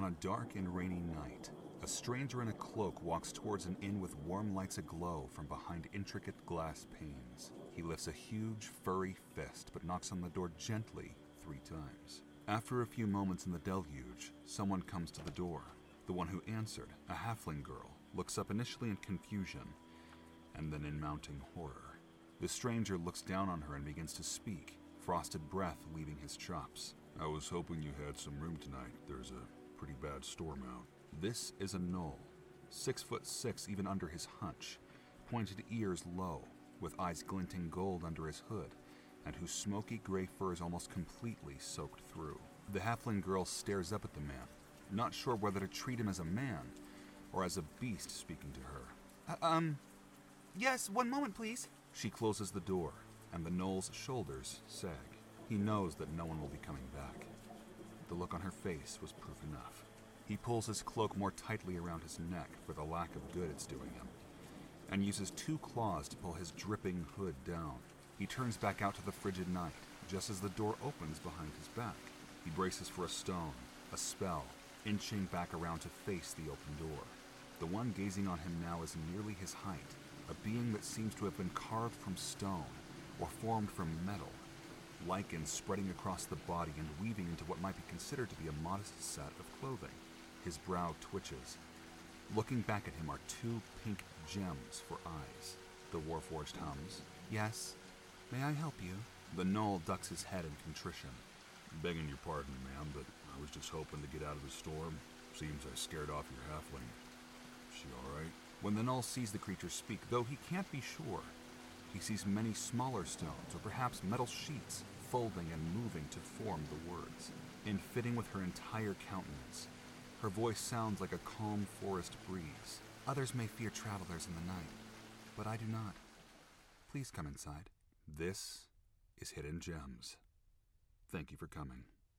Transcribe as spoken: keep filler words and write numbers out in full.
On a dark and rainy night, a stranger in a cloak walks towards an inn with warm lights aglow from behind intricate glass panes. He lifts a huge, furry fist but knocks on the door gently three times. After a few moments in the deluge, someone comes to the door. The one who answered, a halfling girl, looks up initially in confusion and then in mounting horror. The stranger looks down on her and begins to speak, frosted breath leaving his chops. I was hoping you had some room tonight. There's a pretty bad storm out. This is a gnoll, six foot six even under his hunch, pointed ears low, with eyes glinting gold under his hood, and whose smoky gray fur is almost completely soaked through. The halfling girl stares up at the man, not sure whether to treat him as a man or as a beast speaking to her. Uh, um, yes, one moment, please. She closes the door, and the gnoll's shoulders sag. He knows that no one will be coming back. The look on her face was proof enough. He pulls his cloak more tightly around his neck for the lack of good it's doing him, and uses two claws to pull his dripping hood down. He turns back out to the frigid night, just as the door opens behind his back. He braces for a stone, a spell, inching back around to face the open door. The one gazing on him now is nearly his height, a being that seems to have been carved from stone or formed from metal, lichen spreading across the body and weaving into what might be considered to be a modest set of clothing. His brow twitches. Looking back at him are two pink gems for eyes. The Warforged hums, "Yes, may I help you?" The gnoll ducks his head in contrition. Begging your pardon, ma'am, but I was just hoping to get out of the storm. Seems I scared off your halfling. She all right? When the gnoll sees the creature speak, though he can't be sure, he sees many smaller stones or perhaps metal sheets folding and moving to form the words. In fitting with her entire countenance, her voice sounds like a calm forest breeze. "Others may fear travelers in the night, but I do not. Please come inside." This is Hidden Gems. Thank you for coming.